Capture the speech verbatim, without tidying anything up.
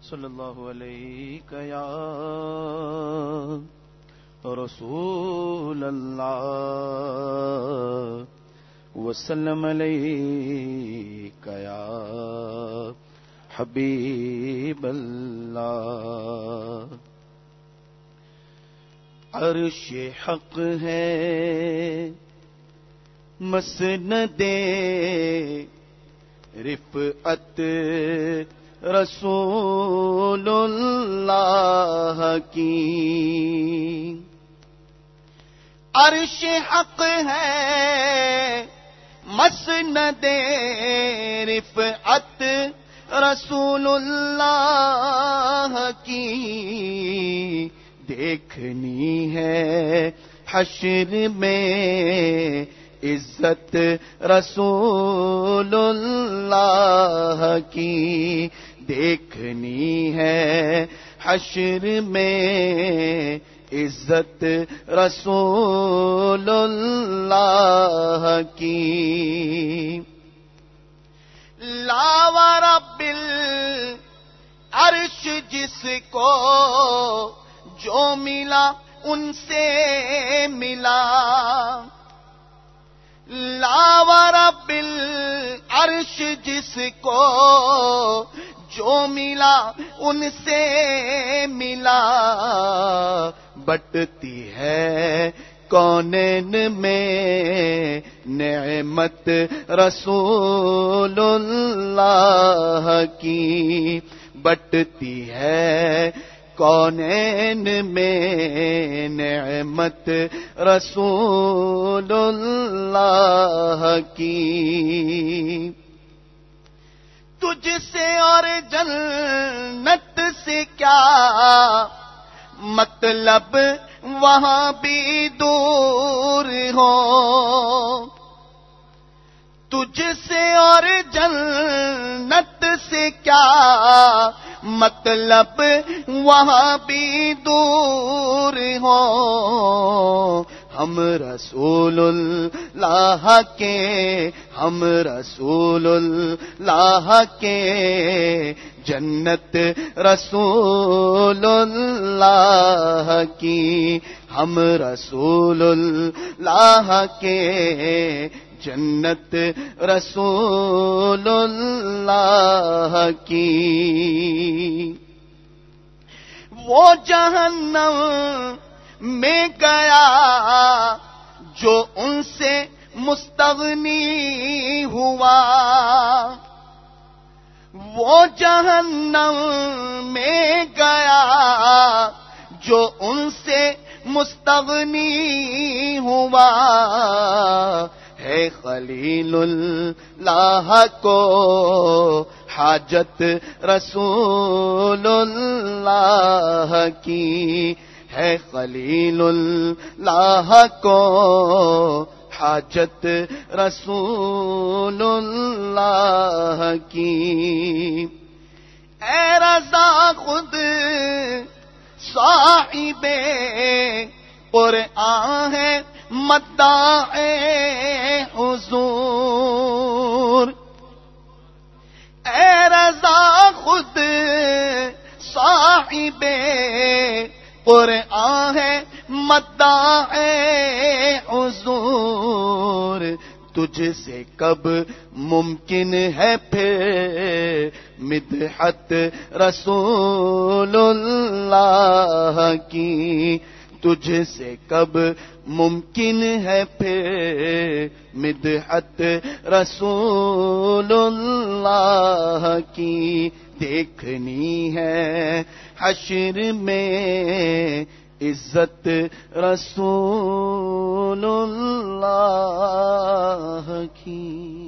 صلی اللہ علیہ یا رسول اللہ وسلم علیک یا حبیب اللہ. عرش حق ہے مسند رفعت رسول اللہ کی. عرش حق ہے مسند رفعت رسول اللہ کی. دیکھنی ہے حشر میں عزت رسول اللہ کی. دیکھنی ہے حشر میں عزت رسول اللہ کی. لا ورب العرش جس کو جو ملا ان سے ملا. لا ورب العرش جس کو جو ملا ان سے ملا. بٹتی ہے کونین میں نعمت رسول اللہ کی. بٹتی ہے کونین میں نعمت رسول اللہ کی. تجھ سے اور جنت سے کیا مطلب وہاں بھی دور ہو. تجھ سے اور جنت سے کیا مطلب وہاں بھی دور ہو. ہم رسول اللہ کے ہم رسول اللہ کے جنت رسول اللہ کی. ہم رسول اللہ کے جنت رسول اللہ کی. وہ جہنم میں گیا جو ان سے مستغنی ہوا. وہ جہنم میں گیا جو ان سے مستغنی ہوا. ہے خلیل اللہ کو حاجت رسول اللہ کی. ہے خلیل اللہ کو حاجت رسول اللہ کی. اے رضا خود صاحب قرآن ہے مداح حضور. اے رضا خود صاحب قرآن ہے مداح حضور. تجھ سے کب ممکن ہے پھر مدحت رسول اللہ کی. تجھ سے کب ممکن ہے پھر مدحت رسول اللہ کی. دیکھنی ہے حشر میں عزت رسول اللہ کی.